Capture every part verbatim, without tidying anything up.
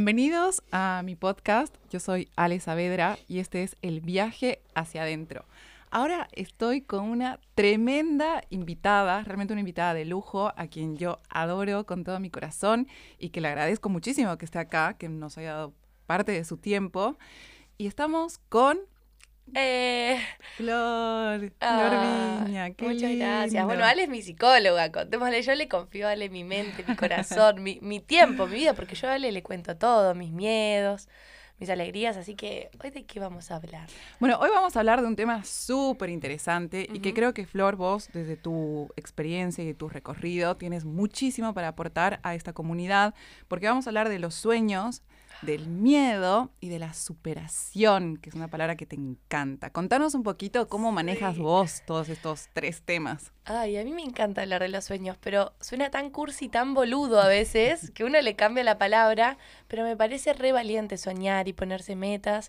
Bienvenidos a mi podcast. Yo soy Ale Saavedra y este es El Viaje hacia Adentro. Ahora estoy con una tremenda invitada, realmente una invitada de lujo, a quien yo adoro con todo mi corazón y que le agradezco muchísimo que esté acá, que nos haya dado parte de su tiempo. Y estamos con Eh, Flor, Flor ah, Viña, qué muchas lindo. gracias. Bueno, Ale es mi psicóloga, contémosle, yo le confío a Ale mi mente, mi corazón, mi, mi tiempo, mi vida, porque yo a Ale le cuento todo, mis miedos, mis alegrías, así que hoy de qué vamos a hablar. Bueno, hoy vamos a hablar de un tema súper interesante y que Ujú. creo que, Flor, vos, desde tu experiencia y tu recorrido, tienes muchísimo para aportar a esta comunidad, porque vamos a hablar de los sueños, del miedo y de la superación, que es una palabra que te encanta. Contanos un poquito cómo manejas Sí. vos todos estos tres temas. Ay, a mí me encanta hablar de los sueños, pero suena tan cursi, tan boludo a veces, que uno le cambia la palabra, pero me parece re valiente soñar y ponerse metas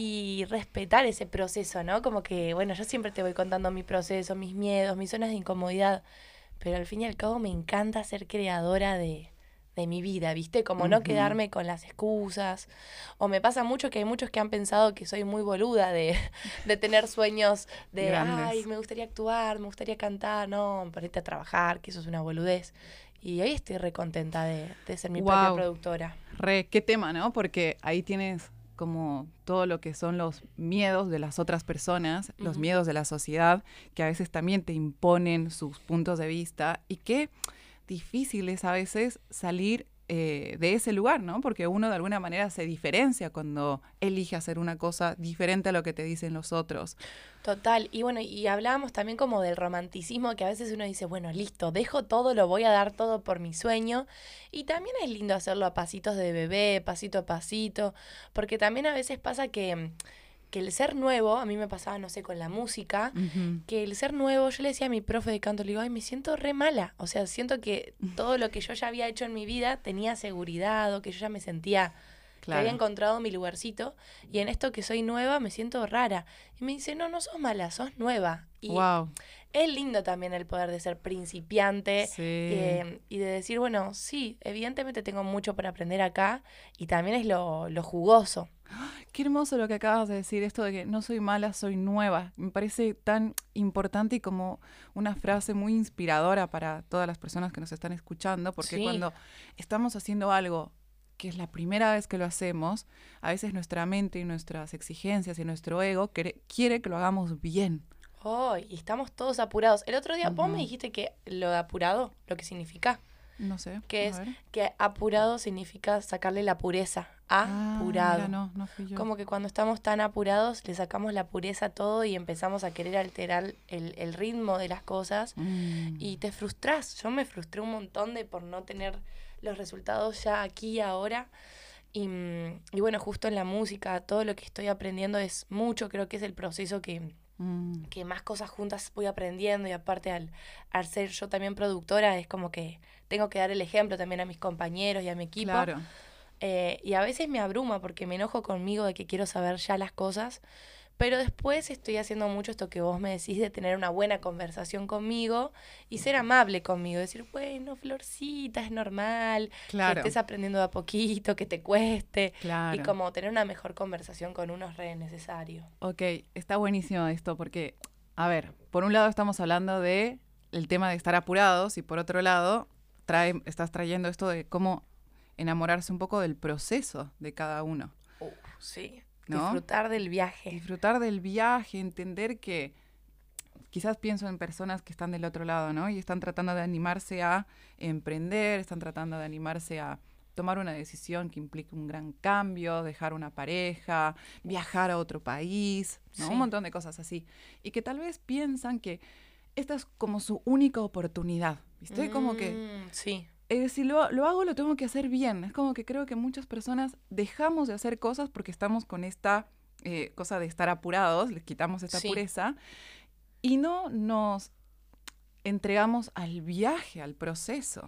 y respetar ese proceso, ¿no? Como que, bueno, yo siempre te voy contando mi proceso, mis miedos, mis zonas de incomodidad, pero al fin y al cabo me encanta ser creadora de, de mi vida, ¿viste? Como no Ujú. quedarme con las excusas. O me pasa mucho que hay muchos que han pensado que soy muy boluda de, de tener sueños de, Grandes. ay, me gustaría actuar, me gustaría cantar, no, para irte a trabajar, que eso es una boludez. Y hoy estoy re contenta de, de ser mi propia Wow, productora. re, qué tema, ¿no? Porque ahí tienes como todo lo que son los miedos de las otras personas, los Ujú. miedos de la sociedad, que a veces también te imponen sus puntos de vista y qué difícil es a veces salir eh, de ese lugar, ¿no? Porque uno de alguna manera se diferencia cuando elige hacer una cosa diferente a lo que te dicen los otros. Total, y bueno, y hablábamos también como del romanticismo, que a veces uno dice, bueno, listo, dejo todo, lo voy a dar todo por mi sueño, y también es lindo hacerlo a pasitos de bebé, pasito a pasito, porque también a veces pasa que, que el ser nuevo, a mí me pasaba, no sé, con la música, Ujú. que el ser nuevo, yo le decía a mi profe de canto, le digo, ay, me siento re mala, o sea, siento que todo lo que yo ya había hecho en mi vida tenía seguridad, o que yo ya me sentía que había Claro. encontrado mi lugarcito, y en esto que soy nueva me siento rara. Y me dice, no, no sos mala, sos nueva. Y Wow. es lindo también el poder de ser principiante Sí. eh, y de decir, bueno, sí, evidentemente tengo mucho para aprender acá, y también es lo, lo jugoso. Qué hermoso lo que acabas de decir, esto de que no soy mala, soy nueva. Me parece tan importante y como una frase muy inspiradora para todas las personas que nos están escuchando, porque Sí. cuando estamos haciendo algo que es la primera vez que lo hacemos, a veces nuestra mente y nuestras exigencias y nuestro ego quiere, quiere que lo hagamos bien. Oh, y estamos todos apurados. El otro día vos me Ujú. dijiste que lo de apurado, lo que significa, No sé, que a es ver. que apurado significa sacarle la pureza. Ah, mira, Apurado. no, no fui yo. Como que cuando estamos tan apurados le sacamos la pureza a todo y empezamos a querer alterar el, el ritmo de las cosas Mm. y te frustras. Yo me frustré un montón de por no tener los resultados ya aquí y ahora. Y, mm, y bueno, justo en la música, todo lo que estoy aprendiendo es mucho, creo que es el proceso que, Mm. que más cosas juntas voy aprendiendo, y aparte al, al ser yo también productora es como que tengo que dar el ejemplo también a mis compañeros y a mi equipo. Claro. Eh, y a veces me abruma porque me enojo conmigo de que quiero saber ya las cosas, pero después estoy haciendo mucho esto que vos me decís de tener una buena conversación conmigo y ser amable conmigo, decir, bueno, Florcita, es normal Claro. que estés aprendiendo de a poquito, que te cueste, Claro. y como tener una mejor conversación con uno es re necesario. Ok, está buenísimo esto porque, a ver, por un lado estamos hablando de el tema de estar apurados y por otro lado trae, estás trayendo esto de cómo enamorarse un poco del proceso de cada uno, Uh, sí, ¿no? disfrutar del viaje. Disfrutar del viaje, entender que quizás pienso en personas que están del otro lado, ¿no? Y están tratando de animarse a emprender, están tratando de animarse a tomar una decisión que implique un gran cambio, dejar una pareja, viajar a otro país, ¿no? Sí. Un montón de cosas así. Y que tal vez piensan que esta es como su única oportunidad, ¿viste? Como que Mm, sí. eh, si lo, lo hago, lo tengo que hacer bien. Es como que creo que muchas personas dejamos de hacer cosas porque estamos con esta eh, cosa de estar apurados, les quitamos esta Sí. pureza y no nos entregamos al viaje, al proceso.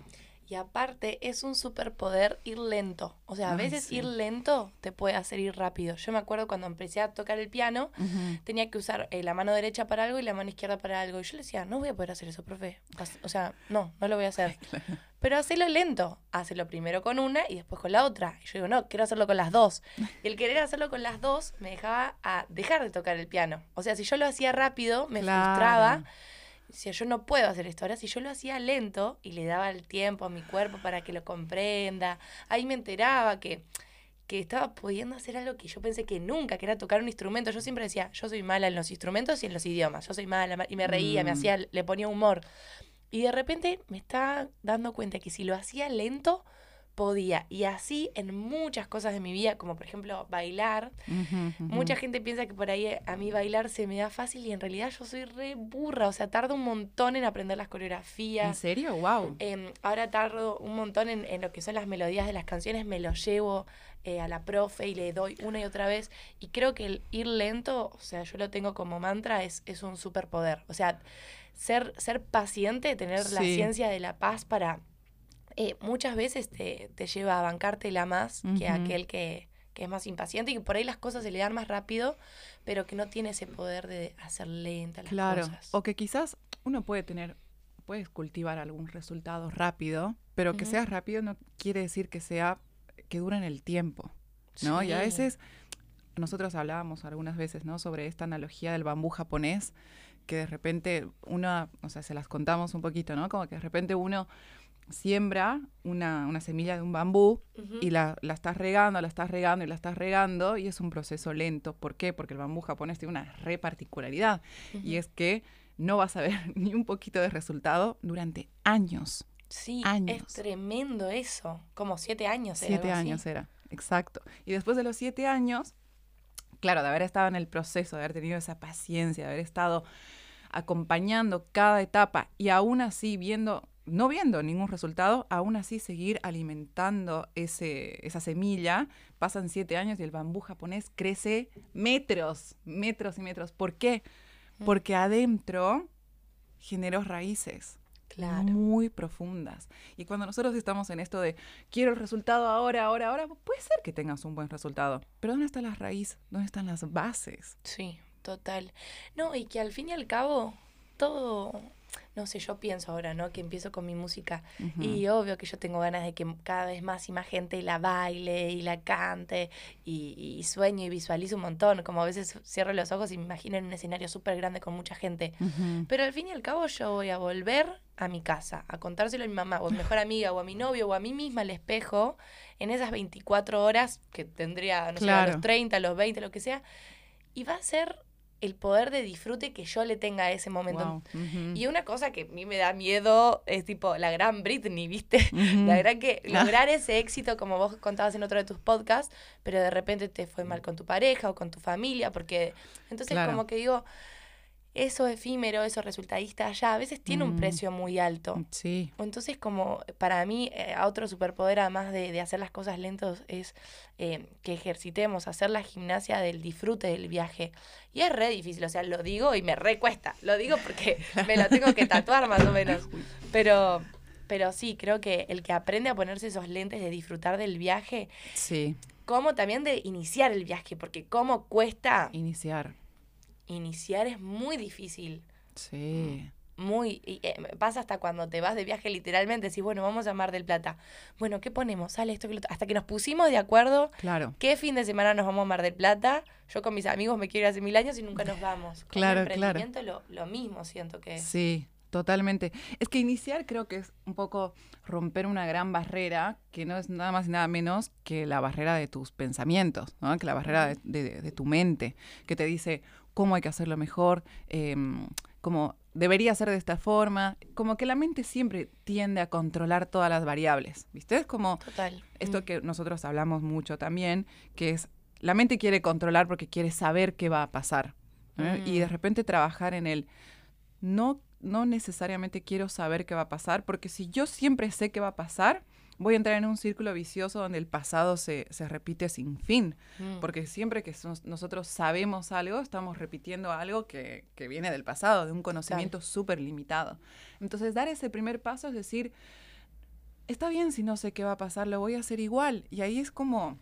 Y aparte es un superpoder ir lento. O sea, a Ay, veces sí. ir lento te puede hacer ir rápido. Yo me acuerdo cuando empecé a tocar el piano, Ujú. tenía que usar eh, la mano derecha para algo y la mano izquierda para algo. Y yo le decía, no voy a poder hacer eso, profe. O sea, no, no lo voy a hacer. Pero hacelo lento. Hacelo primero con una y después con la otra. Y yo digo, no, quiero hacerlo con las dos. Y el querer hacerlo con las dos me dejaba a dejar de tocar el piano. O sea, si yo lo hacía rápido, me Claro. frustraba. Decía, yo no puedo hacer esto. Ahora, si yo lo hacía lento y le daba el tiempo a mi cuerpo para que lo comprenda, ahí me enteraba que, que estaba pudiendo hacer algo que yo pensé que nunca, que era tocar un instrumento. Yo siempre decía, yo soy mala en los instrumentos y en los idiomas. Yo soy mala, ma-". y me reía, Mm. me hacía, le ponía humor. Y de repente me estaba dando cuenta que si lo hacía lento, podía. Y así en muchas cosas de mi vida, como por ejemplo bailar. Ujú, ujú. Mucha gente piensa que por ahí eh, a mí bailar se me da fácil y en realidad yo soy re burra. O sea, tardo un montón en aprender las ¿En coreografías. serio? Wow. Eh, ahora tardo un montón en, en lo que son las melodías de las canciones. Me lo llevo eh, a la profe y le doy una y otra vez. Y creo que el ir lento, o sea, yo lo tengo como mantra, es, es un superpoder. O sea, ser, ser paciente, tener la Sí. ciencia de la paz para... eh, muchas veces te, te lleva a bancártela más que Ujú. aquel que, que es más impaciente y que por ahí las cosas se le dan más rápido, pero que no tiene ese poder de hacer lentas las Claro. cosas. O que quizás uno puede tener, puedes cultivar algún resultado rápido, pero que Ujú. sea rápido no quiere decir que sea, que dure en el tiempo, ¿no? Y a Sí. veces, nosotros hablábamos algunas veces, ¿no? Sobre esta analogía del bambú japonés, que de repente uno, o sea, se las contamos un poquito, ¿no? Como que de repente uno siembra una, una semilla de un bambú Ujú. y la, la estás regando, la estás regando y la estás regando y es un proceso lento. ¿Por qué? Porque el bambú japonés tiene una re particularidad y Ujú. es que no vas a ver ni un poquito de resultado durante años. Sí, años. es tremendo eso. Como siete años. era Siete algo así. años era, exacto. Y después de los siete años, claro, de haber estado en el proceso, de haber tenido esa paciencia, de haber estado acompañando cada etapa y aún así viendo, no viendo ningún resultado, aún así seguir alimentando ese, esa semilla, pasan siete años y el bambú japonés crece metros, metros y metros. ¿Por qué? Mm. Porque adentro generó raíces. Claro. Muy profundas. Y cuando nosotros estamos en esto de quiero el resultado ahora, ahora, ahora, puede ser que tengas un buen resultado. Pero ¿dónde está la raíz? ¿Dónde están las bases? Sí, total. No, y que al fin y al cabo, todo, no sé, yo pienso ahora, ¿no? Que empiezo con mi música. Ujú. Y obvio que yo tengo ganas de que cada vez más y más gente la baile y la cante. Y, y sueño y visualizo un montón. Como a veces cierro los ojos y me imagino en un escenario súper grande con mucha gente. Ujú. Pero al fin y al cabo yo voy a volver a mi casa, a contárselo a mi mamá, o a mi mejor amiga, o a mi novio, o a mí misma al espejo, en esas veinticuatro horas que tendría, no sé, a Claro. los treinta, a los veinte, lo que sea. Y va a ser el poder de disfrute que yo le tenga a ese momento. Wow. Ujú. Y una cosa que a mí me da miedo es tipo la gran Britney, ¿viste? Ujú. La verdad que lograr ese éxito, como vos contabas en otro de tus podcasts, pero de repente te fue mal con tu pareja o con tu familia, porque entonces Claro. como que digo, eso efímero, eso resultadista ya a veces tiene un Mm. precio muy alto. Sí. Entonces, como para mí, eh, otro superpoder, además de, de hacer las cosas lentos, es eh, que ejercitemos, hacer la gimnasia del disfrute del viaje. Y es re difícil, o sea, lo digo y me recuesta. Lo digo porque me lo tengo que tatuar más o menos. Pero, pero sí, creo que el que aprende a ponerse esos lentes de disfrutar del viaje, Sí. como también de iniciar el viaje, porque cómo cuesta Iniciar. iniciar es muy difícil. Sí. Muy, y, eh, pasa hasta cuando te vas de viaje literalmente, decís, bueno, vamos a Mar del Plata. Bueno, ¿qué ponemos? Sale esto, que lo otro. Hasta que nos pusimos de acuerdo, Claro. ¿qué fin de semana nos vamos a Mar del Plata? Yo con mis amigos me quiero ir hace mil años y nunca nos vamos. Con Claro, el claro. emprendimiento lo, lo mismo siento que es. Sí, totalmente. Es que iniciar creo que es un poco romper una gran barrera que no es nada más y nada menos que la barrera de tus pensamientos, ¿no? Que la barrera de, de- de tu mente, que te dice cómo hay que hacerlo mejor, eh, cómo debería ser de esta forma. Como que la mente siempre tiende a controlar todas las variables, ¿viste? Es como Total. esto Mm. que nosotros hablamos mucho también, que es la mente quiere controlar porque quiere saber qué va a pasar. ¿eh? Mm. Y de repente trabajar en el no, no necesariamente quiero saber qué va a pasar, porque si yo siempre sé qué va a pasar, voy a entrar en un círculo vicioso donde el pasado se, se repite sin fin. Mm. Porque siempre que sos- nosotros sabemos algo, estamos repitiendo algo que, que viene del pasado, de un conocimiento súper limitado. Entonces, dar ese primer paso es decir, está bien si no sé qué va a pasar, lo voy a hacer igual. Y ahí es como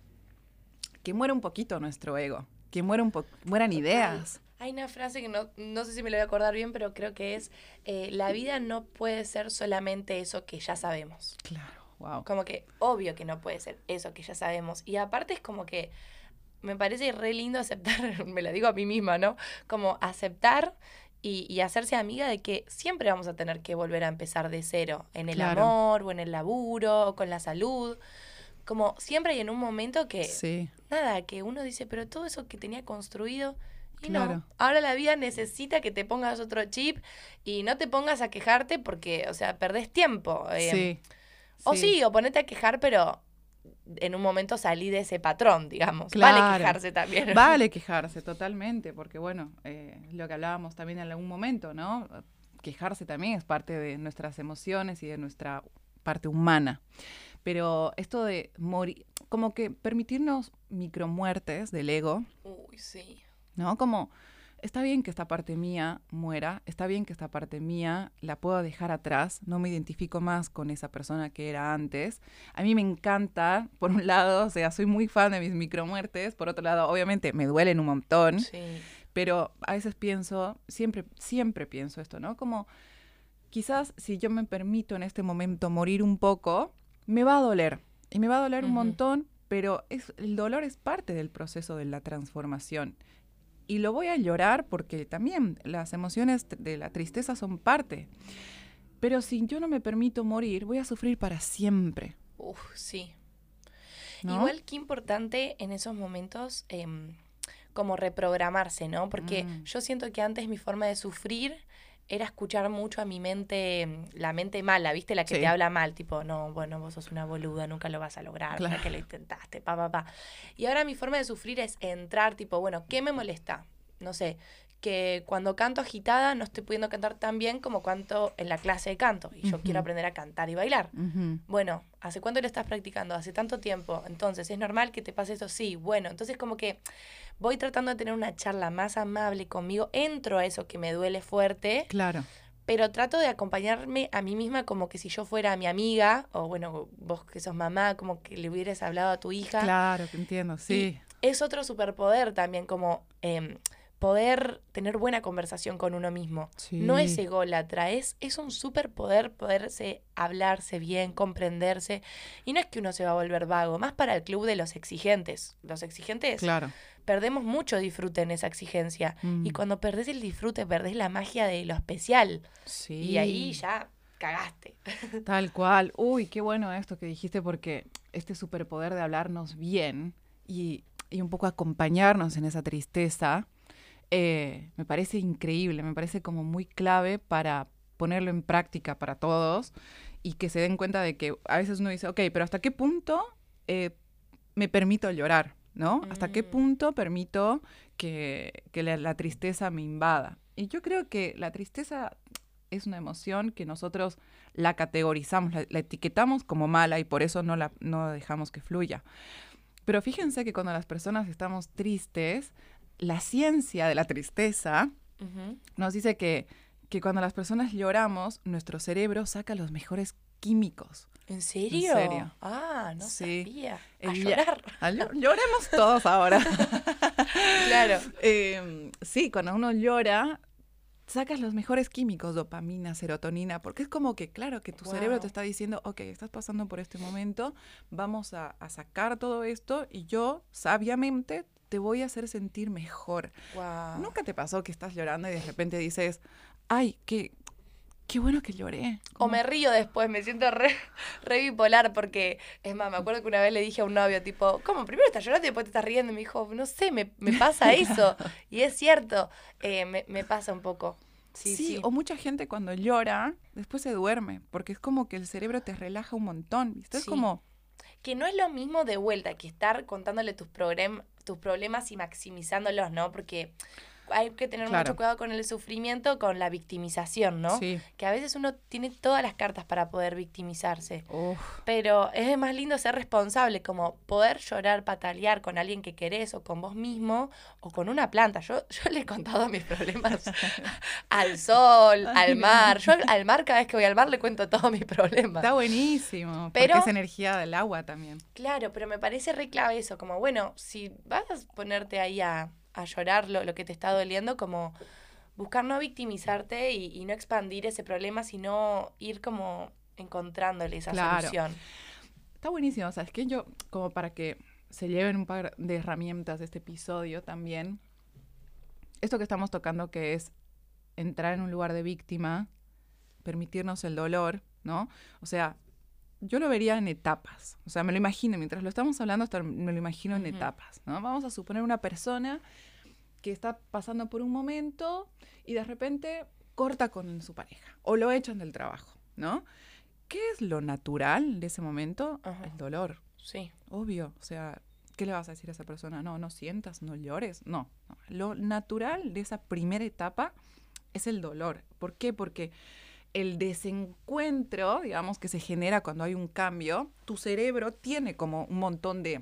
que muera un poquito nuestro ego, que muera un po- mueran ideas. Hay una frase que no, no sé si me la voy a acordar bien, pero creo que es, eh, la vida no puede ser solamente eso que ya sabemos. Claro, wow. Como que obvio que no puede ser eso que ya sabemos. Y aparte es como que me parece re lindo aceptar, me lo digo a mí misma, ¿no? Como aceptar y, y hacerse amiga de que siempre vamos a tener que volver a empezar de cero. En el Claro. amor, o en el laburo, o con la salud. Como siempre hay en un momento que, Sí, nada, que uno dice, pero todo eso que tenía construido, y claro. no. Ahora la vida necesita que te pongas otro chip y no te pongas a quejarte porque, o sea, perdés tiempo. Eh, Sí. O sí, o ponete a quejar, pero en un momento salí de ese patrón, digamos. Claro. Vale quejarse también. Vale quejarse totalmente, porque bueno, eh, lo que hablábamos también en algún momento, ¿no? Quejarse también es parte de nuestras emociones y de nuestra parte humana. Pero esto de morir, como que permitirnos micromuertes del ego, Uy, sí. ¿no? Como, está bien que esta parte mía muera, está bien que esta parte mía la puedo dejar atrás, no me identifico más con esa persona que era antes. A mí me encanta, por un lado, o sea, soy muy fan de mis micromuertes, por otro lado, obviamente me duelen un montón, Sí. pero a veces pienso, siempre, siempre pienso esto, ¿no? Como, quizás si yo me permito en este momento morir un poco, me va a doler, y me va a doler un Ujú. montón, pero es, el dolor es parte del proceso de la transformación. Y lo voy a llorar porque también las emociones de la tristeza son parte. Pero si yo no me permito morir, voy a sufrir para siempre, Uf, sí. ¿no? Igual que importante en esos momentos em, como reprogramarse, ¿no? Porque Mm. yo siento que antes mi forma de sufrir era escuchar mucho a mi mente, em, la mente mala, ¿viste? La que Sí. te habla mal, tipo, no, bueno, vos sos una boluda, nunca lo vas a lograr, Claro. mira que lo intentaste, pa, pa, pa. Y ahora mi forma de sufrir es entrar, tipo, bueno, ¿qué me molesta? No sé, que cuando canto agitada no estoy pudiendo cantar tan bien como canto en la clase de canto. Y yo Ujú. quiero aprender a cantar y bailar. Ujú. Bueno, ¿hace cuánto lo estás practicando? Hace tanto tiempo. Entonces, ¿es normal que te pase eso? Sí, bueno. Entonces, como que voy tratando de tener una charla más amable conmigo. Entro a eso que me duele fuerte, Claro, pero trato de acompañarme a mí misma como que si yo fuera mi amiga, o bueno, vos que sos mamá, como que le hubieras hablado a tu hija. claro, te entiendo, sí. Y es otro superpoder también, como em, poder tener buena conversación con uno mismo. Sí. No es ególatra, es, es un superpoder poderse hablarse bien, comprenderse. Y no es que uno se va a volver vago, más para el club de los exigentes. Los exigentes Claro. perdemos mucho disfrute en esa exigencia. Mm. Y cuando perdés el disfrute, perdés la magia de lo especial. Sí. Y ahí ya cagaste. Tal cual. Uy, qué bueno esto que dijiste, porque este superpoder de hablarnos bien y, y un poco acompañarnos en esa tristeza, eh, me parece increíble, me parece como muy clave para ponerlo en práctica para todos y que se den cuenta de que a veces uno dice, ok, pero ¿hasta qué punto eh, me permito llorar? ¿No? ¿Hasta qué Mm. punto permito que, que la, la tristeza me invada? Y yo creo que la tristeza es una emoción que nosotros la categorizamos, la, la etiquetamos como mala y por eso no la no dejamos que fluya. Pero fíjense que cuando las personas estamos tristes, la ciencia de la tristeza Ujú. nos dice que, que cuando las personas lloramos, nuestro cerebro saca los mejores químicos. ¿En serio? ¿En serio? Ah, no Sí. sabía. A El ya- llorar. Ah, llo- Lloremos todos ahora. Claro. Eh, sí, cuando uno llora, sacas los mejores químicos, dopamina, serotonina, porque es como que, claro, que tu Wow. cerebro te está diciendo, ok, estás pasando por este momento, vamos a, a sacar todo esto y yo, sabiamente, te voy a hacer sentir mejor. Wow. ¿Nunca te pasó que estás llorando y de repente dices, ay, qué, qué bueno que lloré? O Como- me río después, me siento re, re bipolar porque, es más, me acuerdo que una vez le dije a un novio, tipo, ¿cómo? Primero estás llorando y después te estás riendo. Y me dijo, no sé, me, me pasa eso. Y es cierto, eh, me, me pasa un poco. Sí, Sí, sí. o mucha gente cuando llora, después se duerme, porque es como que el cerebro te relaja un montón, ¿viste? Es Sí. como, Que no es lo mismo de vuelta que estar contándole tus, progrem- tus problemas y maximizándolos, ¿no? Porque hay que tener Claro. mucho cuidado con el sufrimiento, con la victimización, ¿no? Sí. Que a veces uno tiene todas las cartas para poder victimizarse. Uf. Pero es más lindo ser responsable, como poder llorar, patalear con alguien que querés o con vos mismo o con una planta. Yo, yo le he contado mis problemas al sol, al mar. Yo al, al mar, cada vez que voy al mar, le cuento todos mis problemas. Está buenísimo, Pero- porque es energía del agua también. Claro, pero me parece re clave eso, como bueno, si vas a ponerte ahí a, a llorar lo, lo que te está doliendo, como buscar no victimizarte y, y no expandir ese problema, sino ir como encontrándole esa Claro. solución. Está buenísimo, o sea, es que yo, como para que se lleven un par de herramientas de este episodio también, esto que estamos tocando que es entrar en un lugar de víctima, permitirnos el dolor, ¿no? O sea, yo lo vería en etapas, o sea, me lo imagino, mientras lo estamos hablando, hasta me lo imagino en Ujú. etapas, ¿no? Vamos a suponer una persona que está pasando por un momento y de repente corta con su pareja o lo echan del trabajo, ¿no? ¿Qué es lo natural de ese momento? Ajá. El dolor, Sí. obvio. O sea, ¿qué le vas a decir a esa persona? No, no sientas, no llores. No, no. Lo natural de esa primera etapa es el dolor. ¿Por qué? Porque el desencuentro, digamos, que se genera cuando hay un cambio, tu cerebro tiene como un montón de,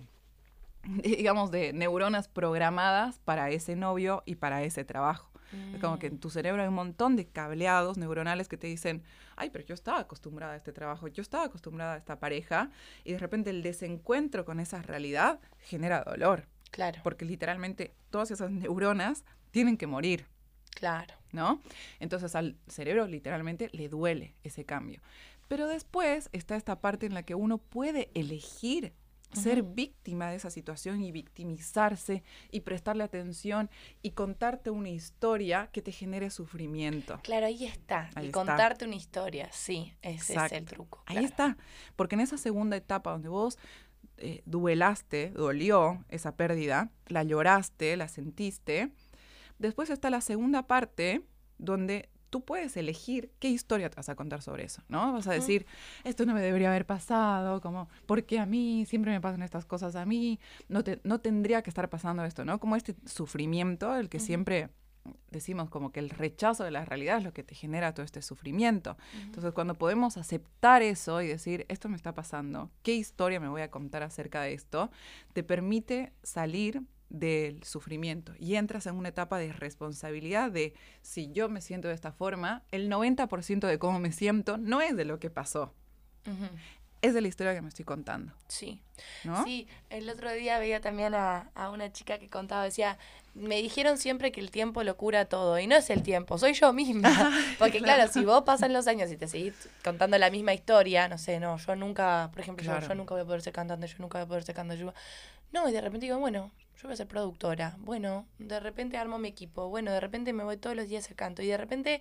digamos, de neuronas programadas para ese novio y para ese trabajo. Es como que en tu cerebro hay un montón de cableados neuronales que te dicen, ay, pero yo estaba acostumbrada a este trabajo, yo estaba acostumbrada a esta pareja, y de repente el desencuentro con esa realidad genera dolor, Claro, porque literalmente todas esas neuronas tienen que morir, claro. ¿no? Entonces al cerebro literalmente le duele ese cambio. Pero después está esta parte en la que uno puede elegir ser Ujú. víctima de esa situación y victimizarse y prestarle atención y contarte una historia que te genere sufrimiento. Claro, ahí está. Ahí y está. contarte una historia, sí, ese es el Exacto. truco. Ahí claro. está. Porque en esa segunda etapa donde vos eh, duelaste, dolió esa pérdida, la lloraste, la sentiste, después está la segunda parte donde tú puedes elegir qué historia te vas a contar sobre eso, ¿no? Vas a Ujú. decir, esto no me debería haber pasado, como, ¿por qué a mí? Siempre me pasan estas cosas a mí, no, te, no tendría que estar pasando esto, ¿no? Como este sufrimiento, el que Ujú. siempre decimos como que el rechazo de la realidad es lo que te genera todo este sufrimiento. Entonces, cuando podemos aceptar eso y decir, esto me está pasando, ¿qué historia me voy a contar acerca de esto? Te permite salir del sufrimiento y entras en una etapa de responsabilidad de si yo me siento de esta forma, el noventa por ciento de cómo me siento no es de lo que pasó, Ujú. es de la historia que me estoy contando, Sí. ¿no? Sí, el otro día veía también a, a una chica que contaba, decía, me dijeron siempre que el tiempo lo cura todo, y no es el tiempo, soy yo misma. Porque claro, Claro. si vos pasan los años y te seguís contando la misma historia, no sé, no, yo nunca, por ejemplo, Claro. yo, yo nunca voy a poder ser cantante, yo nunca voy a poder ser cantante, yo... No, y de repente digo, bueno, yo voy a ser productora, bueno, de repente armo mi equipo, bueno, de repente me voy todos los días a canto, y de repente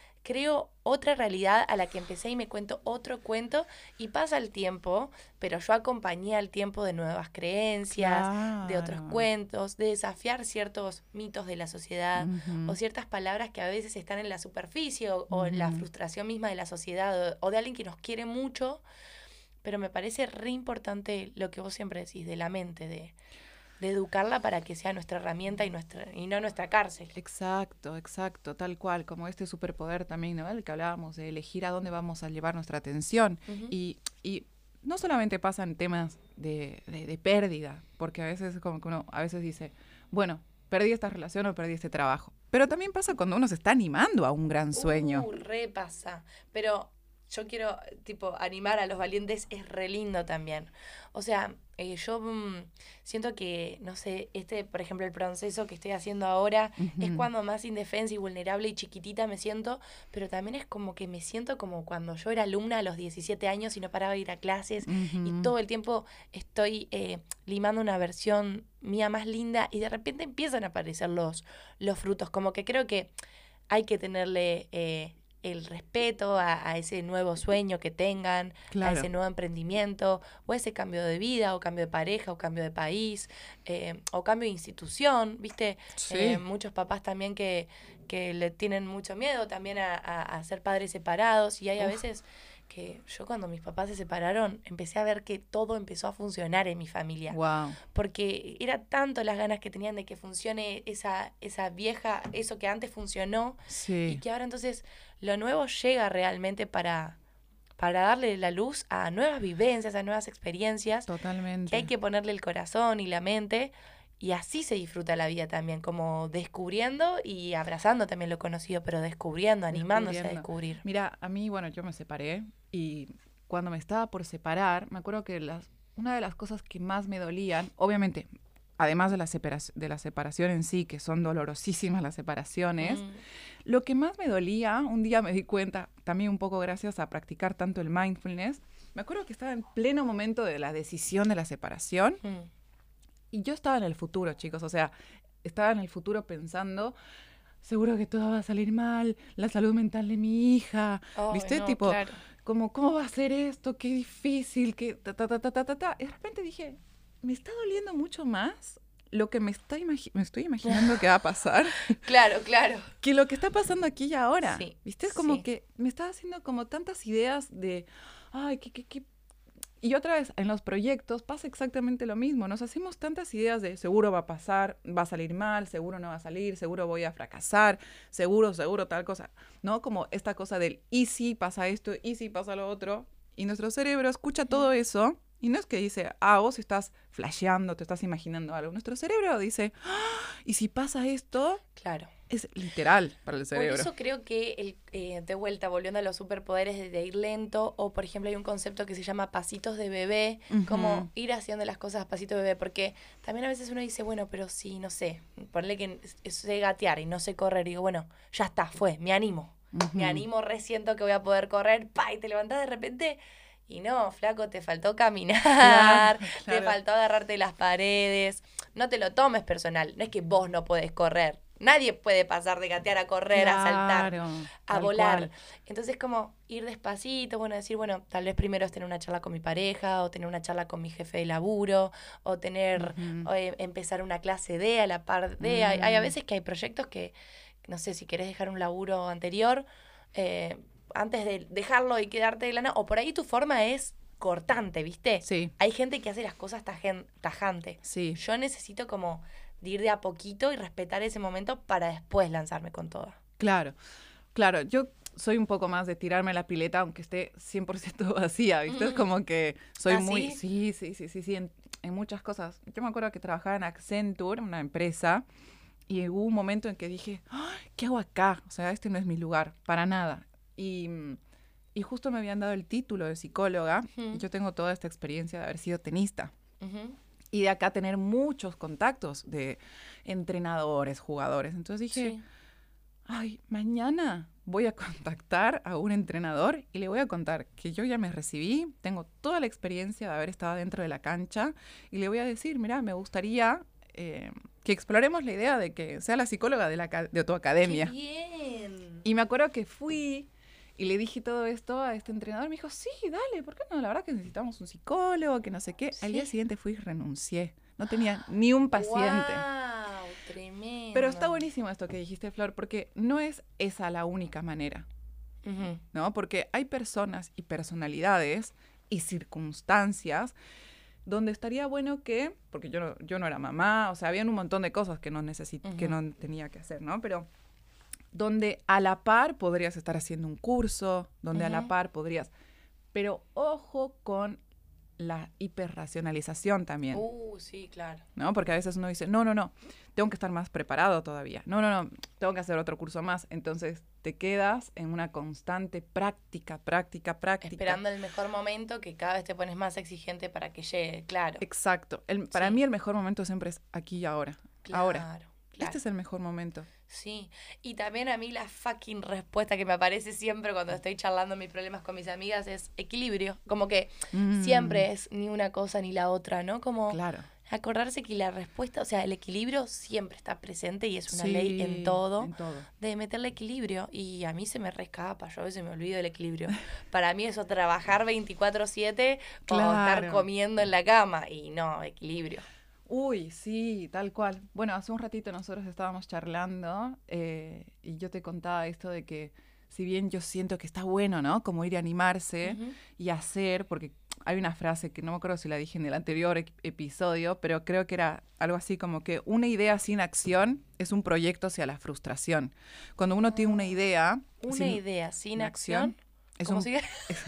creo otra realidad a la que empecé y me cuento otro cuento y pasa el tiempo, pero yo acompañé al tiempo de nuevas creencias, de otros Claro. cuentos, de desafiar ciertos mitos de la sociedad Ujú. o ciertas palabras que a veces están en la superficie o, o en la Ujú. frustración misma de la sociedad o, o de alguien que nos quiere mucho, pero me parece re importante lo que vos siempre decís, de la mente, de, de educarla para que sea nuestra herramienta y, nuestra, y no nuestra cárcel. Exacto, exacto, tal cual, como este superpoder también, ¿no? El que hablábamos de elegir a dónde vamos a llevar nuestra atención. Ujú. Y, y no solamente pasa en temas de, de, de pérdida, porque a veces es como que uno a veces dice, bueno, perdí esta relación o perdí este trabajo. Pero también pasa cuando uno se está animando a un gran sueño. Uh, re pasa. Pero yo quiero, tipo, animar a los valientes, es re lindo también. O sea, eh, yo mm, siento que, no sé, este, por ejemplo, el proceso que estoy haciendo ahora es Ujú. cuando más indefensa y vulnerable y chiquitita me siento, pero también es como que me siento como cuando yo era alumna a los diecisiete años y no paraba de ir a clases y Ujú. todo el tiempo estoy eh, limando una versión mía más linda y de repente empiezan a aparecer los, los frutos. Como que creo que hay que tenerle eh, el respeto a, a ese nuevo sueño que tengan, a Claro. ese nuevo emprendimiento, o ese cambio de vida, o cambio de pareja, o cambio de país, eh, o cambio de institución, ¿viste? Sí. Eh, muchos papás también que, que le tienen mucho miedo también a, a, a ser padres separados, y hay a Uf. veces que yo cuando mis papás se separaron, empecé a ver que todo empezó a funcionar en mi familia. Wow. Porque era tanto las ganas que tenían de que funcione esa, esa vieja, eso que antes funcionó, Sí. y que ahora entonces lo nuevo llega realmente para, para darle la luz a nuevas vivencias, a nuevas experiencias. Totalmente. Que hay que ponerle el corazón y la mente, y así se disfruta la vida también, como descubriendo y abrazando también lo conocido, pero descubriendo, animándose a descubrir. Mira, a mí, bueno, yo me separé y cuando me estaba por separar, me acuerdo que las, una de las cosas que más me dolían, obviamente, además de la, separa- de la separación en sí, que son dolorosísimas las separaciones, Mm. lo que más me dolía, un día me di cuenta, también un poco gracias a practicar tanto el mindfulness, me acuerdo que estaba en pleno momento de la decisión de la separación. Mm. Y yo estaba en el futuro, chicos, o sea, estaba en el futuro pensando, seguro que todo va a salir mal, la salud mental de mi hija, Ay, ¿viste? no, Tipo, claro. como, ¿cómo va a ser esto? Qué difícil, qué ta, ta, ta, ta, ta, ta, ta. Y de repente dije, me está doliendo mucho más lo que me, está imagi- me estoy imaginando que va a pasar Claro, claro. que lo que está pasando aquí y ahora, Sí, ¿viste? Es como sí. que me estaba haciendo como tantas ideas de, ay, qué, qué, qué. Y otra vez, en los proyectos pasa exactamente lo mismo. Nos hacemos tantas ideas de seguro va a pasar, va a salir mal, seguro no va a salir, seguro voy a fracasar, seguro, seguro tal cosa, ¿no? Como esta cosa del y si pasa esto, y si pasa lo otro. Y nuestro cerebro escucha todo eso y no es que dice, ah, vos estás flasheando, te estás imaginando algo. Nuestro cerebro dice, ah, ¿y si pasa esto? Claro. Es literal para el Por cerebro. eso creo que, el, eh, de vuelta, volviendo a los superpoderes de, de ir lento, o por ejemplo hay un concepto que se llama pasitos de bebé, Ujú. como ir haciendo las cosas a pasitos de bebé, porque también a veces uno dice, bueno, pero si, no sé, ponle que s- sé gatear y no sé correr, y digo, bueno, ya está, fue, me animo, me Ujú. animo, resiento que voy a poder correr, pa, y te levantás de repente, y no, flaco, te faltó caminar, Claro, te claro. faltó agarrarte de las paredes, no te lo tomes personal, no es que vos no podés correr. Nadie puede pasar de gatear a correr, a saltar, Claro, a tal volar. cual. Entonces, como ir despacito, bueno, decir, bueno, tal vez primero es tener una charla con mi pareja, o tener una charla con mi jefe de laburo, o tener, Ujú. o, eh, empezar una clase de, a la par de. Hay, hay a Mm. veces que hay proyectos que, no sé, si querés dejar un laburo anterior, eh, antes de dejarlo y quedarte de lana, o por ahí tu forma es cortante, ¿viste? Sí, Hay gente que hace las cosas tajen- tajante. sí. Yo necesito como de ir de a poquito y respetar ese momento para después lanzarme con todo. Claro, claro, yo soy un poco más de tirarme a la pileta, aunque esté cien por ciento vacía, ¿viste? Es como que soy ¿Ah, muy... sí? Sí, sí, sí, sí, sí, en, en muchas cosas. Yo me acuerdo que trabajaba en Accenture, una empresa, y hubo un momento en que dije, "Ay, ¿qué hago acá? O sea, este no es mi lugar, para nada". Y, mm, y justo me habían dado el título de psicóloga, y Ujú. yo tengo toda esta experiencia de haber sido tenista. Ujú. Y de acá tener muchos contactos de entrenadores, jugadores. Entonces dije, Sí. ay, mañana voy a contactar a un entrenador y le voy a contar que yo ya me recibí, tengo toda la experiencia de haber estado dentro de la cancha y le voy a decir, mira, me gustaría eh, que exploremos la idea de que sea la psicóloga de, la, aca- de tu academia. ¡Qué bien! Y me acuerdo que fui y le dije todo esto a este entrenador. Me dijo, sí, dale, ¿por qué no? La verdad que necesitamos un psicólogo, que no sé qué. Al día Sí. siguiente fui y renuncié. No tenía ni un paciente. ¡Wow! Tremendo. Pero está buenísimo esto que dijiste, Flor, porque no es esa la única manera, Ujú. ¿no? Porque hay personas y personalidades y circunstancias donde estaría bueno que, porque yo no, yo no era mamá, o sea, habían un montón de cosas que no necesit que Ujú. no tenía que hacer, ¿no? Pero donde a la par podrías estar haciendo un curso, donde a la Ujú. par podrías, pero ojo con la hiperracionalización también, Uh, sí, claro. ¿no? Porque a veces uno dice, no, no, no, tengo que estar más preparado todavía, no, no, no, tengo que hacer otro curso más, entonces te quedas en una constante práctica, práctica, práctica. Esperando el mejor momento, que cada vez te pones más exigente para que llegue, claro. Exacto. El, para Sí. mí el mejor momento siempre es aquí y ahora. Ahora. Claro, claro. Este es el mejor momento. Sí, y también a mí la fucking respuesta que me aparece siempre cuando estoy charlando mis problemas con mis amigas es equilibrio. Como que Mm, siempre es ni una cosa ni la otra, ¿no? Como Claro. acordarse que la respuesta, o sea, el equilibrio siempre está presente y es una Sí, ley en todo, en todo. de meterle equilibrio. Y a mí se me rescapa, yo a veces me olvido del equilibrio. Para mí eso trabajar veinticuatro siete o estar Claro. comiendo en la cama. Y no, equilibrio. Uy, sí, tal cual. Bueno, hace un ratito nosotros estábamos charlando eh, y yo te contaba esto de que si bien yo siento que está bueno, ¿no? Como ir a animarse uh-huh. y hacer, porque hay una frase que no me acuerdo si la dije en el anterior ep- episodio, pero creo que era algo así como que una idea sin acción es un proyecto hacia la frustración. Cuando uno oh. tiene una idea... Una sin, idea sin acción... acción es ¿Cómo un, sigue? Es,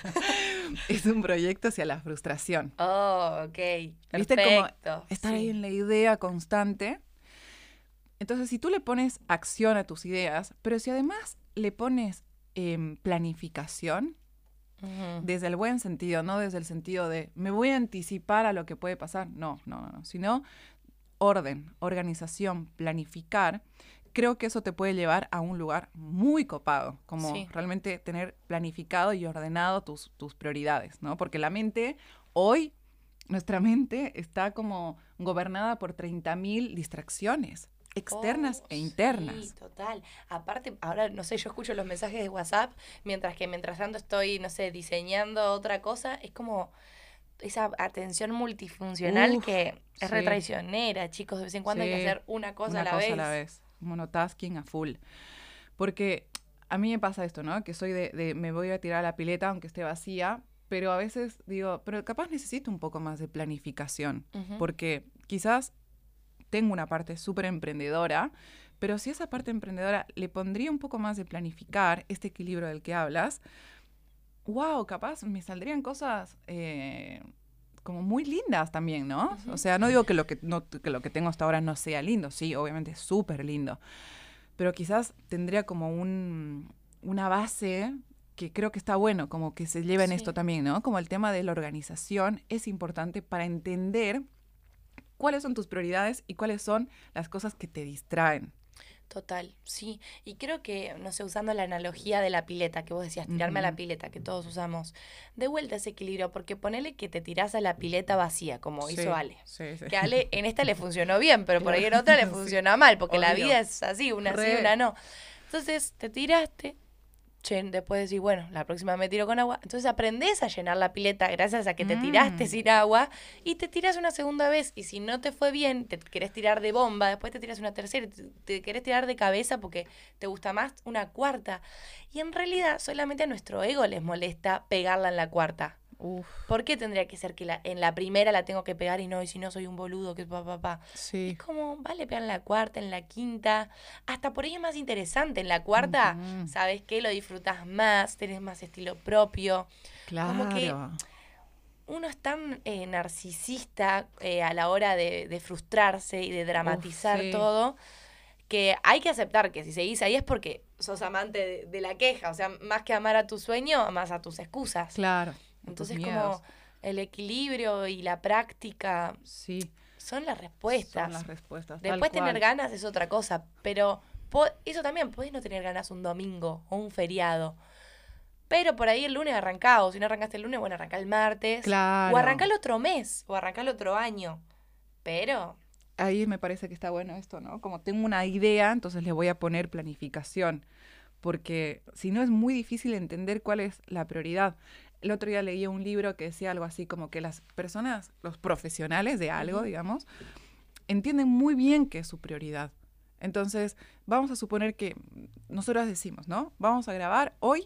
es un proyecto hacia la frustración. Oh, ok. Perfecto. ¿Viste? Como estar sí. ahí en la idea constante. Entonces, si tú le pones acción a tus ideas, pero si además le pones eh, planificación, uh-huh. desde el buen sentido, no desde el sentido de me voy a anticipar a lo que puede pasar, no, no, no, sino orden, organización, planificar, creo que eso te puede llevar a un lugar muy copado, como sí. realmente tener planificado y ordenado tus, tus prioridades, ¿no? Porque la mente, hoy, nuestra mente está como gobernada por treinta mil distracciones externas oh, e internas. Sí, total. Aparte, ahora, no sé, yo escucho los mensajes de WhatsApp, mientras que mientras tanto estoy, no sé, diseñando otra cosa, es como esa atención multifuncional Uf, que es sí. re traicionera, chicos, de vez en cuando sí. hay que hacer una cosa una a la cosa vez. a la vez. Monotasking a full. Porque a mí me pasa esto, ¿no? Que soy de, de me voy a tirar a la pileta aunque esté vacía, pero a veces digo, pero capaz necesito un poco más de planificación, uh-huh. porque quizás tengo una parte súper emprendedora, pero si esa parte emprendedora le pondría un poco más de planificar, este equilibrio del que hablas, wow, capaz me saldrían cosas... Eh, como muy lindas también, ¿no? Uh-huh. O sea, no digo que lo que, no, que lo que tengo hasta ahora no sea lindo, sí, obviamente es súper lindo, pero quizás tendría como un, una base que creo que está bueno, como que se lleva en sí. esto también, ¿no? Como el tema de la organización es importante para entender cuáles son tus prioridades y cuáles son las cosas que te distraen. Total, sí. Y creo que, no sé, usando la analogía de la pileta, que vos decías, tirarme uh-huh. a la pileta, que todos usamos, de vuelta ese equilibrio, porque ponele que te tirás a la pileta vacía, como sí, hizo Ale. Sí, sí. Que a Ale en esta le funcionó bien, pero por ahí en otra le funciona sí. mal, porque Obvio. La vida es así, una Re. sí, una no. Entonces, te tiraste, che, después decís, bueno, la próxima me tiro con agua. Entonces aprendés a llenar la pileta gracias a que te tiraste mm. sin agua y te tiras una segunda vez. Y si no te fue bien, te querés tirar de bomba, después te tiras una tercera, te, te querés tirar de cabeza porque te gusta más una cuarta. Y en realidad solamente a nuestro ego les molesta pegarla en la cuarta. Uf. ¿Por qué tendría que ser que la, en la primera la tengo que pegar y no, y si no soy un boludo que papá, papá? Sí. Es como, vale, pegar en la cuarta, en la quinta, hasta por ahí es más interesante. En la cuarta, uh-huh. ¿sabes qué? Lo disfrutás más, tenés más estilo propio. Claro. Como que uno es tan eh, narcisista eh, a la hora de, de frustrarse y de dramatizar Uf, sí. todo, que hay que aceptar que si seguís ahí es porque sos amante de, de la queja. O sea, más que amar a tu sueño, amás a tus excusas. Claro. Entonces, como el equilibrio y la práctica sí. son las respuestas. Son las respuestas. Después tener ganas es otra cosa, pero po- eso también, podés no tener ganas un domingo o un feriado. Pero por ahí el lunes arrancá, o si no arrancaste el lunes, bueno, arrancá el martes. Claro. O arrancá el otro mes, o arrancá el otro año. Pero... ahí me parece que está bueno esto, ¿no? Como tengo una idea, entonces le voy a poner planificación. Porque si no es muy difícil entender cuál es la prioridad. El otro día leí un libro que decía algo así como que las personas, los profesionales de algo, uh-huh. digamos, entienden muy bien qué es su prioridad. Entonces, vamos a suponer que nosotros decimos, ¿no? Vamos a grabar hoy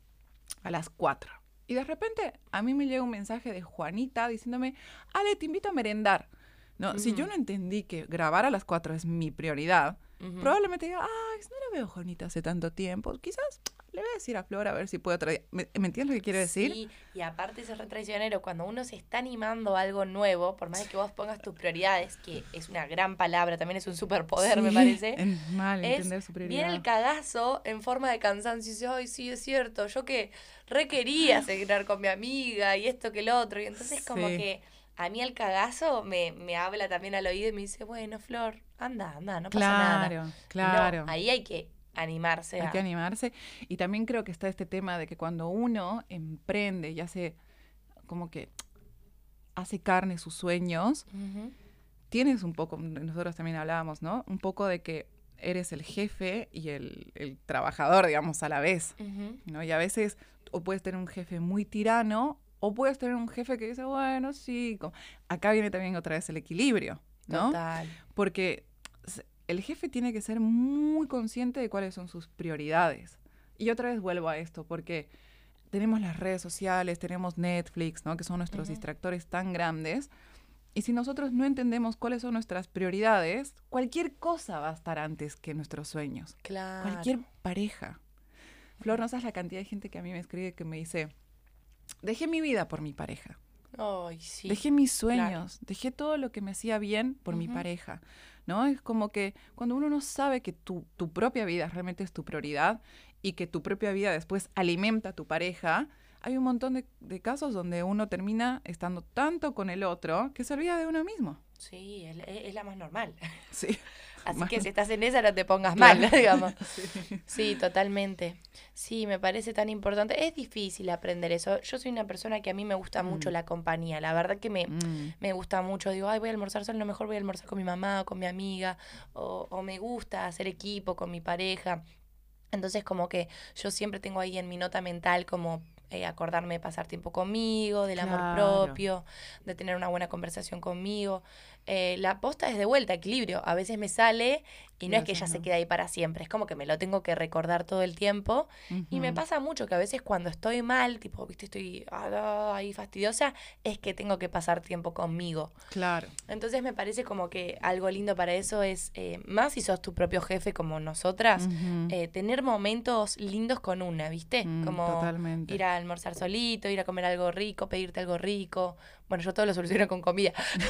a las cuatro. Y de repente a mí me llega un mensaje de Juanita diciéndome, Ale, te invito a merendar. No, uh-huh. Si yo no entendí que grabar a las cuatro es mi prioridad, uh-huh. probablemente diga, ay, no la veo Juanita hace tanto tiempo. Quizás le voy a decir a Flor a ver si puede otro día. ¿Me, ¿me entiendes lo que quiero decir? Sí, y aparte es re traicionero. Cuando uno se está animando a algo nuevo, por más de que vos pongas tus prioridades, que es una gran palabra, también es un superpoder, sí, me parece. Es mal es, entender su prioridad. Viene el cagazo en forma de cansancio y dice, ay, sí, es cierto, yo que requería cenar con mi amiga y esto que el otro. Y entonces como sí. que a mí el cagazo me, me habla también al oído y me dice, bueno, Flor, anda, anda, no pasa claro, nada. Claro, no, ahí hay que animarse. Hay a... que animarse. Y también creo que está este tema de que cuando uno emprende y hace como que hace carne sus sueños, uh-huh. tienes un poco, nosotros también hablábamos, ¿no? Un poco de que eres el jefe y el, el trabajador, digamos, a la vez, uh-huh. ¿no? Y a veces o puedes tener un jefe muy tirano o puedes tener un jefe que dice, bueno, sí. Acá viene también otra vez el equilibrio, ¿no? Total. Porque el jefe tiene que ser muy consciente de cuáles son sus prioridades. Y otra vez vuelvo a esto, porque tenemos las redes sociales, tenemos Netflix, ¿no? Que son nuestros uh-huh. distractores tan grandes. Y si nosotros no entendemos cuáles son nuestras prioridades, cualquier cosa va a estar antes que nuestros sueños. Claro. Cualquier pareja. Flor, no sabes la cantidad de gente que a mí me escribe que me dice, dejé mi vida por mi pareja. Ay, sí. Dejé mis sueños, Claro. dejé todo lo que me hacía bien por uh-huh. mi pareja, ¿no? Es como que cuando uno no sabe que tu, tu propia vida realmente es tu prioridad y que tu propia vida después alimenta a tu pareja, hay un montón de, de casos donde uno termina estando tanto con el otro que se olvida de uno mismo. Sí, es, es la más normal. Sí. Así Más que si estás en esa no te pongas claro. mal, digamos. Sí. Sí, totalmente. Sí, me parece tan importante. Es difícil aprender eso. Yo soy una persona que a mí me gusta mm. mucho la compañía. La verdad que me, mm. me gusta mucho. Digo, ay, voy a almorzar solo, lo mejor voy a almorzar con mi mamá o con mi amiga. O, o me gusta hacer equipo con mi pareja. Entonces como que yo siempre tengo ahí en mi nota mental como... Eh, acordarme de pasar tiempo conmigo, del claro. amor propio, de tener una buena conversación conmigo. Eh, la posta es de vuelta, equilibrio. A veces me sale y no Gracias, es que ya no. se queda ahí para siempre. Es como que me lo tengo que recordar todo el tiempo. Uh-huh. Y me pasa mucho que a veces cuando estoy mal, tipo, viste, estoy ah, ahí fastidiosa, es que tengo que pasar tiempo conmigo. Claro. Entonces me parece como que algo lindo para eso es, eh, más si sos tu propio jefe como nosotras, uh-huh. eh, tener momentos lindos con una, ¿viste? Mm, como totalmente. Ir a almorzar solito, ir a comer algo rico, pedirte algo rico. Bueno, yo todo lo soluciono con comida.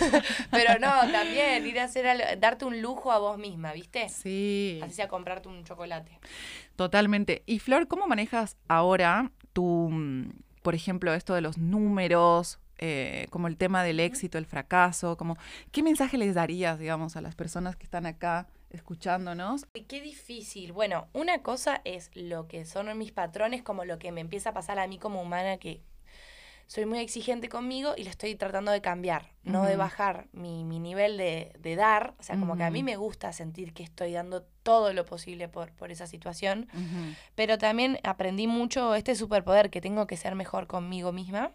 Pero no, también ir a hacer algo, darte un lujo a vos misma, ¿viste? Sí. Así sea comprarte un chocolate. Totalmente. Y Flor, ¿cómo manejas ahora tu, por ejemplo, esto de los números, eh, como el tema del éxito, el fracaso? Como, ¿qué mensaje les darías, digamos, a las personas que están acá escuchándonos? Qué difícil. Bueno, una cosa es lo que son mis patrones, como lo que me empieza a pasar a mí como humana, que soy muy exigente conmigo y lo estoy tratando de cambiar, uh-huh. no de bajar mi, mi nivel de, de dar. O sea, como uh-huh. que a mí me gusta sentir que estoy dando todo lo posible por, por esa situación. Uh-huh. Pero también aprendí mucho este superpoder que tengo que ser mejor conmigo misma,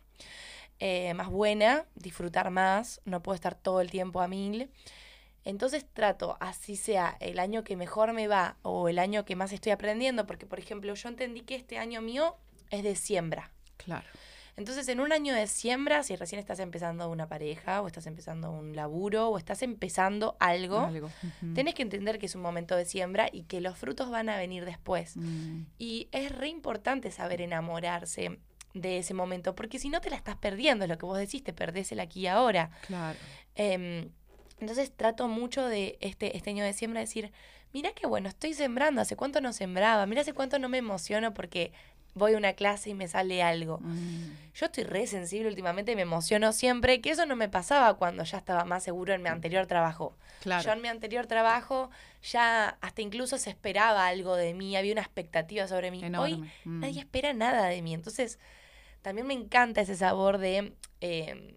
eh, más buena, disfrutar más, no puedo estar todo el tiempo a mil. Entonces trato, así sea el año que mejor me va o el año que más estoy aprendiendo, porque, por ejemplo, yo entendí que este año mío es de siembra. Claro. Entonces, en un año de siembra, si recién estás empezando una pareja, o estás empezando un laburo, o estás empezando algo, algo. Uh-huh. tenés que entender que es un momento de siembra y que los frutos van a venir después. Uh-huh. Y es re importante saber enamorarse de ese momento, porque si no te la estás perdiendo, es lo que vos decís, te perdés el aquí y ahora. Claro. Eh, Entonces trato mucho de este, este año de siembra decir, mira qué bueno, estoy sembrando, hace cuánto no sembraba, mira hace cuánto no me emociono porque voy a una clase y me sale algo. Mm. Yo estoy re sensible últimamente y me emociono siempre, que eso no me pasaba cuando ya estaba más seguro en mi anterior trabajo. Claro. Yo en mi anterior trabajo ya hasta incluso se esperaba algo de mí, había una expectativa sobre mí. Enorme. Hoy mm. nadie espera nada de mí, entonces también me encanta ese sabor de... Eh,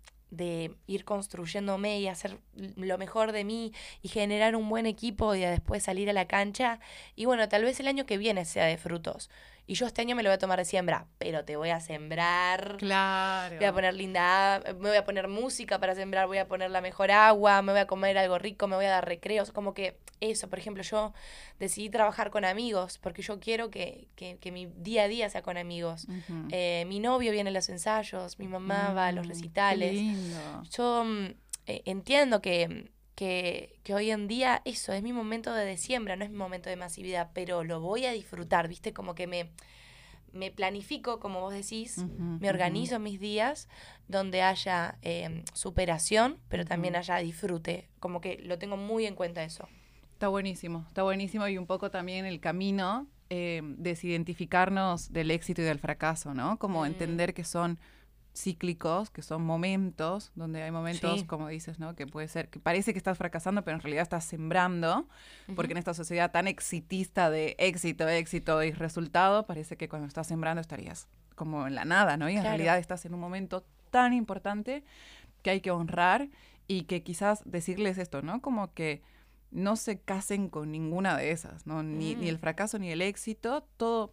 de ir construyéndome y hacer lo mejor de mí y generar un buen equipo y después salir a la cancha. Y bueno, tal vez el año que viene sea de frutos. Y yo este año me lo voy a tomar de siembra, pero te voy a sembrar. Claro. Voy a poner linda, me voy a poner música para sembrar, voy a poner la mejor agua, me voy a comer algo rico, me voy a dar recreos. Como que eso, por ejemplo, yo decidí trabajar con amigos porque yo quiero que, que, que mi día a día sea con amigos. Uh-huh. Eh, mi novio viene a los ensayos, mi mamá mm, va a los recitales. Qué lindo. Yo eh, entiendo que... Que, que hoy en día eso es mi momento de siembra, no es mi momento de masividad, pero lo voy a disfrutar, ¿viste? Como que me, me planifico, como vos decís, uh-huh, me organizo uh-huh. mis días donde haya eh, superación, pero uh-huh. también haya disfrute, como que lo tengo muy en cuenta eso. Está buenísimo, está buenísimo y un poco también el camino, eh, desidentificarnos del éxito y del fracaso, ¿no? Como uh-huh. entender que son... cíclicos, que son momentos, donde hay momentos, sí. como dices, ¿no? Que puede ser, que parece que estás fracasando, pero en realidad estás sembrando, uh-huh. porque en esta sociedad tan exitista de éxito, éxito y resultado, parece que cuando estás sembrando estarías como en la nada, ¿no? Y en claro. realidad estás en un momento tan importante que hay que honrar y que quizás decirles esto, ¿no? Como que no se casen con ninguna de esas, ¿no? Ni, mm. ni el fracaso ni el éxito, todo...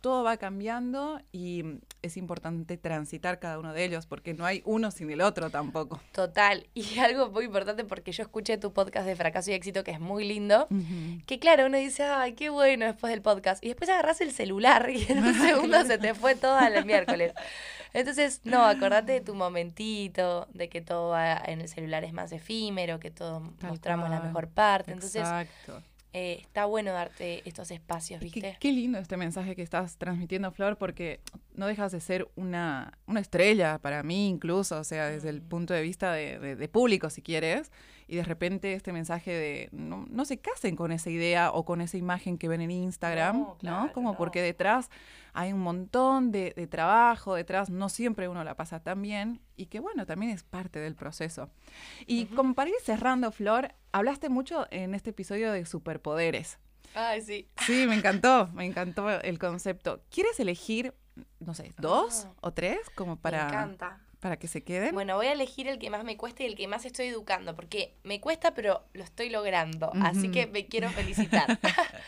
todo va cambiando y es importante transitar cada uno de ellos porque no hay uno sin el otro tampoco. Total. Y algo muy importante porque yo escuché tu podcast de fracaso y éxito que es muy lindo, Uh-huh. que claro, uno dice, ay, qué bueno después del podcast. Y después agarrás el celular y en un segundo se te fue todo al miércoles. Entonces, no, acordate de tu momentito, de que todo va en el celular es más efímero, que todos Tal mostramos la cual. mejor parte. Entonces, Exacto. eh, está bueno darte estos espacios, Qué, ¿viste? qué lindo este mensaje que estás transmitiendo, Flor, porque no dejas de ser una, una estrella para mí incluso, o sea, desde el punto de vista de, de, de público, si quieres, y de repente este mensaje de no, no se casen con esa idea o con esa imagen que ven en Instagram, No, claro, ¿no? Como no. porque detrás hay un montón de, de trabajo, detrás no siempre uno la pasa tan bien, y que bueno, también es parte del proceso. Y Ujú. como para ir cerrando, Flor, hablaste mucho en este episodio de superpoderes. Ay, sí. Sí, me encantó, me encantó el concepto. ¿Quieres elegir, no sé, dos Ah. o tres como Me para, encanta. para que se queden? Bueno, voy a elegir el que más me cuesta y el que más estoy educando, porque me cuesta, pero lo estoy logrando. Así Ujú. que me quiero felicitar.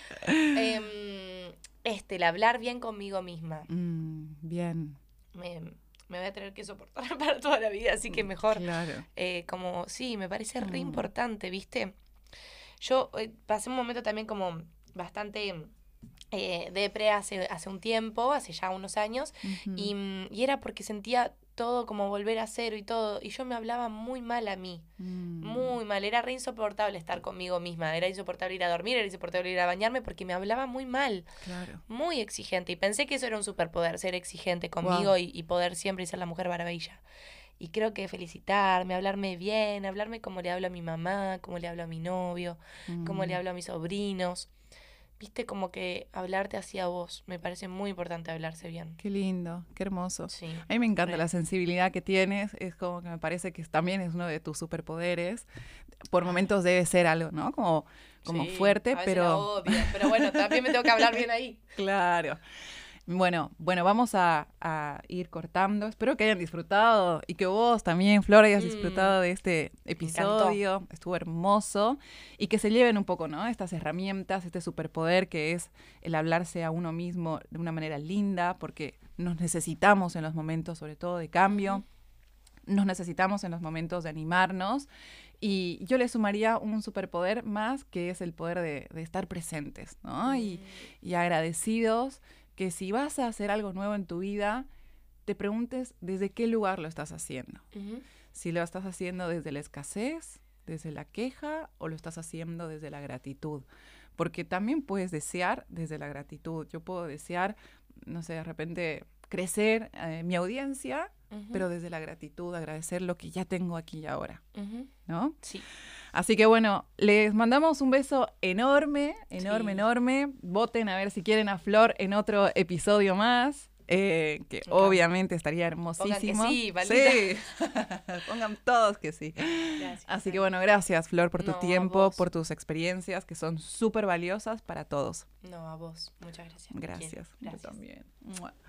Em, este, el hablar bien conmigo misma. Mm, bien, Me, me voy a tener que soportar para toda la vida, así que mejor. claro. Eh, como, sí, me parece re Mm. importante, ¿viste? Yo eh, pasé un momento también como bastante eh, depre hace, hace un tiempo, hace ya unos años, Ujú. y, mm, y era porque sentía todo como volver a cero y todo, y yo me hablaba muy mal a mí, Mm, muy mal, era re insoportable estar conmigo misma, era insoportable ir a dormir, era insoportable ir a bañarme porque me hablaba muy mal, claro. muy exigente, y pensé que eso era un superpoder, ser exigente conmigo Guau. y, y poder siempre ser la mujer maravilla. Y creo que felicitarme, hablarme bien, hablarme como le hablo a mi mamá, como le hablo a mi novio, como le Mm, hablo a mis sobrinos. Viste, como que hablarte hacia vos. Me parece muy importante hablarse bien. Qué lindo, qué hermoso. Sí. A mí me encanta re. la sensibilidad que tienes, es como que me parece que también es uno de tus superpoderes. Por momentos debe ser algo, ¿no? Como, como Sí, fuerte, a veces pero... la odio, pero bueno, también me tengo que hablar bien ahí. Claro. Bueno, bueno, vamos a, a ir cortando. Espero que hayan disfrutado y que vos también, Flor, hayas Mm, disfrutado de este episodio. Estuvo hermoso. Y que se lleven un poco, ¿no? Estas herramientas, este superpoder que es el hablarse a uno mismo de una manera linda, porque nos necesitamos en los momentos, sobre todo, de cambio. Ujú. Nos necesitamos en los momentos de animarnos. Y yo le sumaría un superpoder más, que es el poder de, de estar presentes, ¿no? Y, y agradecidos, que si vas a hacer algo nuevo en tu vida, te preguntes desde qué lugar lo estás haciendo. Ujú. Si lo estás haciendo desde la escasez, desde la queja, o lo estás haciendo desde la gratitud. Porque también puedes desear desde la gratitud. Yo puedo desear, no sé, de repente crecer eh, mi audiencia, Ujú. pero desde la gratitud, agradecer lo que ya tengo aquí y ahora, Ujú. ¿no? Sí. Así que bueno, les mandamos un beso enorme, enorme, Sí. enorme. Voten a ver si quieren a Flor en otro episodio más, eh, que encanta. obviamente estaría hermosísimo. Pongan que sí, maldita. Sí, pongan todos que sí. Gracias. Así que bueno, gracias Flor por tu No, a tiempo, vos. por tus experiencias que son súper valiosas para todos. No, a vos. Muchas gracias. Te quiero. Gracias. Yo Gracias. también. Mua.